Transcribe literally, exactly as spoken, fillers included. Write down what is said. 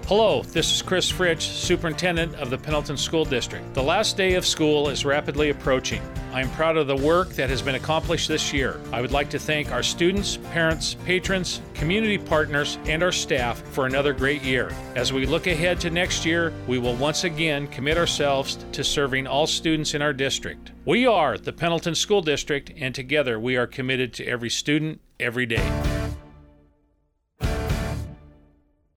Hello, this is Chris Fritsch, Superintendent of the Pendleton School District. The last day of school is rapidly approaching. I am proud of the work that has been accomplished this year. I would like to thank our students, parents, patrons, community partners, and our staff for another great year. As we look ahead to next year, we will once again commit ourselves to serving all students in our district. We are the Pendleton School District, and together we are committed to every student, every day.